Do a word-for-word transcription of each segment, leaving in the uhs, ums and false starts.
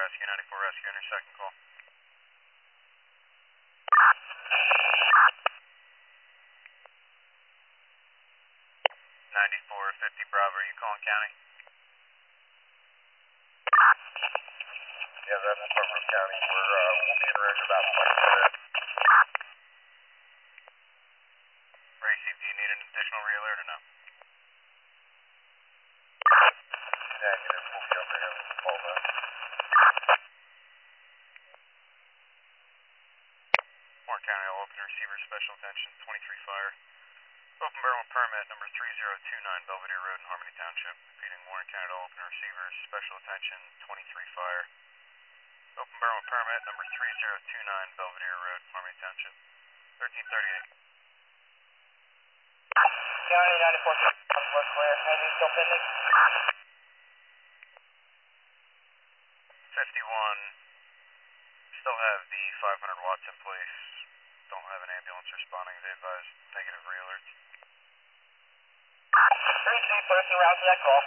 Rescue, ninety-four Rescue on your second call. ninety-four fifty Bravo, are you calling county? Yeah, that's Pembroke County. We're, uh, we'll be in range about twenty minutes. Racy, do you need an additional re-alert or no? Negative, we'll be over here with the call back. Warren County, all open receivers, special attention, twenty-three fire. Open barrel and permit number three zero two nine Belvedere Road in Harmony Township. Repeating, Warren County, all open receivers, special attention, twenty-three fire. Open barrel and permit number three zero two nine Belvedere Road, Harmony Township. thirteen thirty-eight. County ninety-four was clear. Anything still pending? fifty-one. Still have the five hundred watts in place. Don't have an ambulance responding. They advise negative re-alerts. three three, put us around to that call.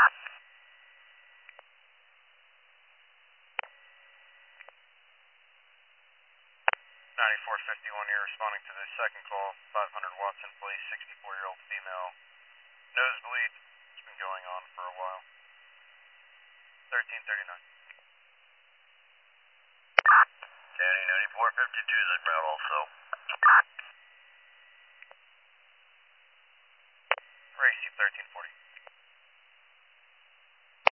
ninety-four fifty-one, you're responding to the second call. five hundred watts in place, sixty-four-year-old female. Nosebleed. It's been going on for a while. thirteen thirty-nine. County ninety-four fifty-two is in route also.